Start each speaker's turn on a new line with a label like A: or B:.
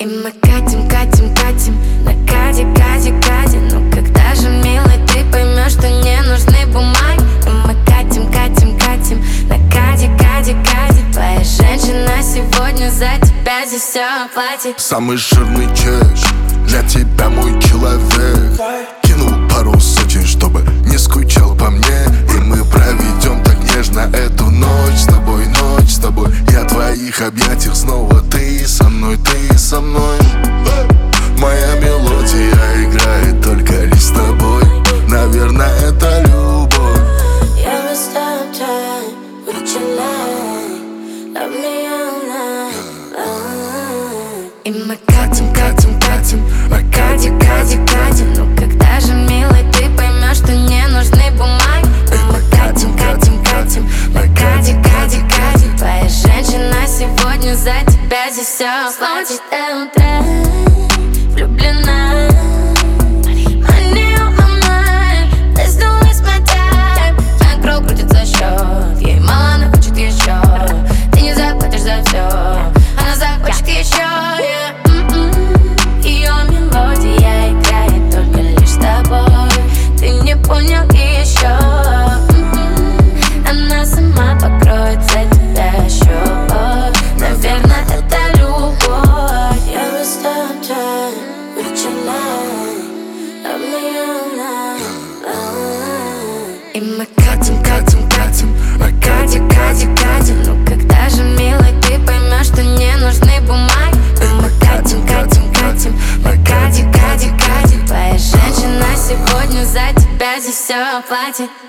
A: И мы катим, катим, катим на каде, каде, каде. Ну когда же, милый, ты поймешь, что не нужны бумаги? И мы катим, катим, катим на каде, каде, каде. Твоя женщина сегодня за тебя здесь все оплатит.
B: Самый жирный чек для тебя, мой человек. Кинул пару сотен, чтобы не скучал по мне. И мы проведем так нежно эту ночь с тобой, ночь с тобой. Я в твоих объятиях снова, ты со мной, ты со мной. Моя мелодия играет только лишь с тобой. Наверное, это любовь.
A: Я will stop time with your light. Love me all night. И мы катим, катим, катим на каде, каде, каде. Ну когда же, милый, ты поймешь, что не нужны бумаги? И мы катим, катим, катим на каде, каде, каде. Твоя женщина сегодня за тебя здесь все оплатит. До утра влюблена. Money on my mind, let's don't waste my time. На круг крутится счет, ей мало, она хочет еще. Ты не заплатишь за все, она захочет еще. Ее мелодия играет только лишь с тобой. Ты не понял еще. Она сама покроет за тебя счет. Наверное, это любовь. Я will stop time with your light. Love me all night. И мы катим, катим, катим на каде, каде, каде. Ну когда же, милый, ты поймешь, что не нужны бумаги? И мы катим, катим, катим на каде, каде, каде. Твоя женщина сегодня за тебя здесь все оплатит.